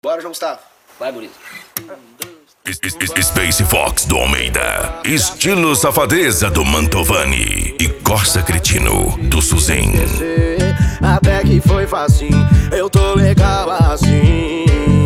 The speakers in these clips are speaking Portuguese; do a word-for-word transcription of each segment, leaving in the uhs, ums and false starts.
Bora, João Gustavo. Vai, bonito. Space Fox do Almeida, estilo safadeza do Mantovani e Corsa Cretino do Suzin. Até que foi facinho, eu tô legal assim.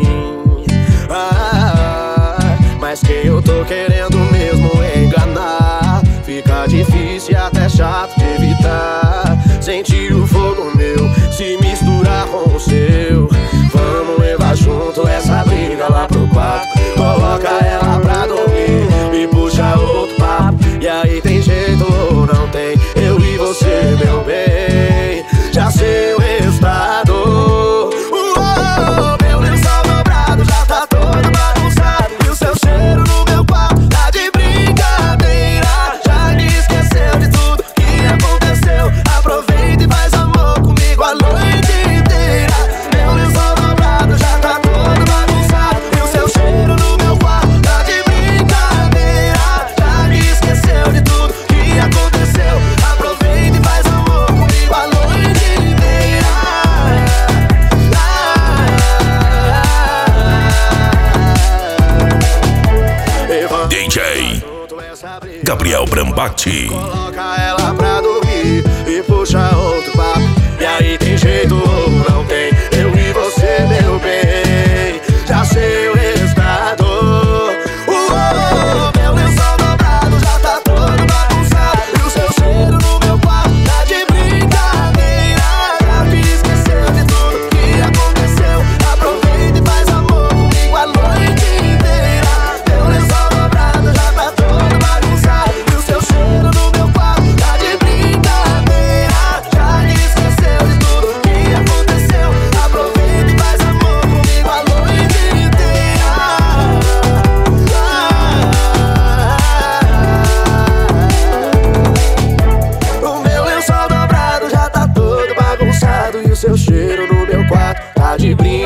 Ah, mas quem eu tô querendo mesmo é enganar. Fica difícil e até chato de evitar. Sentir o fogo meu se misturar com o seu. Vamos levar junto essa briga lá pro quarto. Coloca ela pra dormir e puxa outro papo. E aí tem jeito ou não tem? Eu e você, meu bem, já sei o resultado. Uou, meu lençol dobrado já tá todo bagunçado. E o seu cheiro no meu quarto tá de brincadeira. Já me esqueceu de tudo que aconteceu. Aproveita e faz amor comigo a noite inteira. Meu lençol dobrado já tá todo bagunçado. E o seu cheiro no meu quarto tá de brincadeira. Já me esqueceu de tudo que aconteceu. Aproveita e faz amor comigo a noite inteira. D J Gabriel Brambati. Coloca ela pra dormir e puxa outro papo. E aí tem jeito ou não tem? Eu e você, meu bem, já sei o resultado. Uou, meu lençol dobrado já tá todo bagunçado. E o seu cheiro no meu quarto tá de brincadeira. Já me esqueceu de tudo que aconteceu. Aproveita e faz amor comigo a noite inteira. Meu lençol dobrado já tá todo bagunçado. E o seu cheiro no meu quarto tá de brincadeira. Já me esqueceu de tudo que aconteceu. Aproveita e faz amor comigo a noite inteira. O meu lençol dobrado já tá todo bagunçado. E o seu cheiro no meu quarto tá de brincadeira.